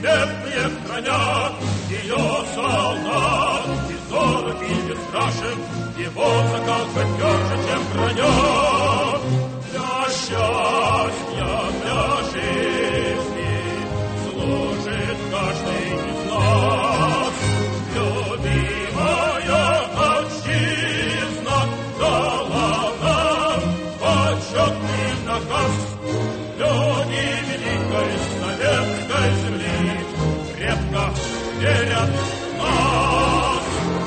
бедные хранят ее солдат. И зорок, и бесстрашен, его закал тверже, чем броня. Для счастья, для жизни служит каждый из нас. Любимая отчизна дала нам почетный наказ. Люди великой советской земли крепко верят в нас.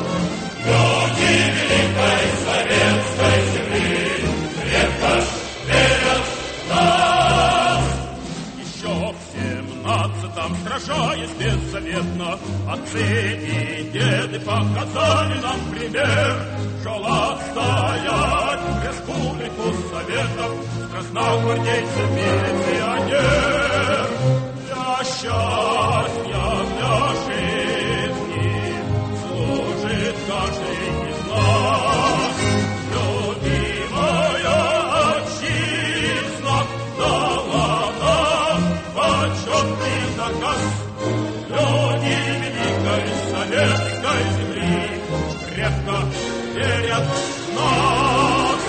Люди великой советской земли крепко верят в нас. Еще в 17-м, сражаясь беззаветно, отцы и деды показали нам пример. Шел отстоять республику Советов красногвардейцев милиционер. Для счастья, для жизни служит каждый из нас. Любимая отчизна дала нам почетный наказ. Люди великой советской земли крепко верят в нас.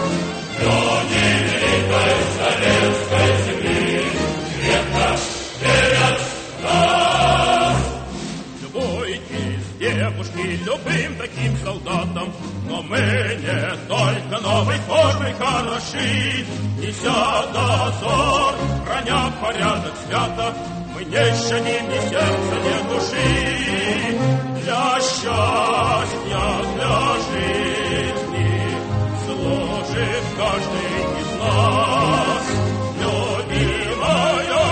Люди великой советской земли крепко верят в нас. Любой из девушки, любым таким солдатом, но мы не только новой формой хороши. Неся дозор, храня порядок свято, мы не щадим ни сердца, ни души. Для счастья, для жизни служит каждый из нас. Любимая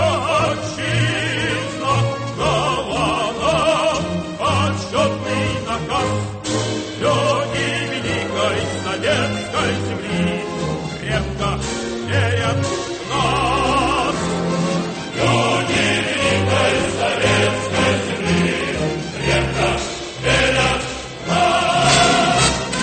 отчизна дала нам почетный наказ. Люди великой советской земли крепко верят в нас. Люди великой советской земли крепко верят в нас.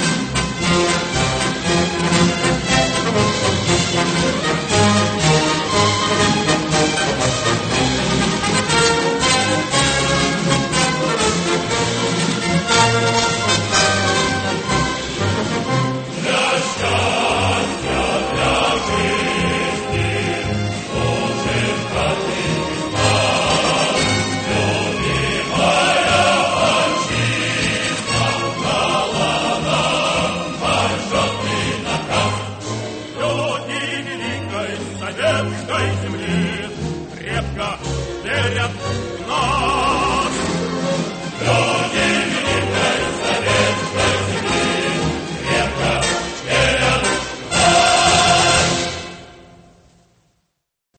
Для счастья, для жизни служит каждый из нас. Любимая отчизна дала нам почетный наказ. Люди великой советской земли крепко верят в нас.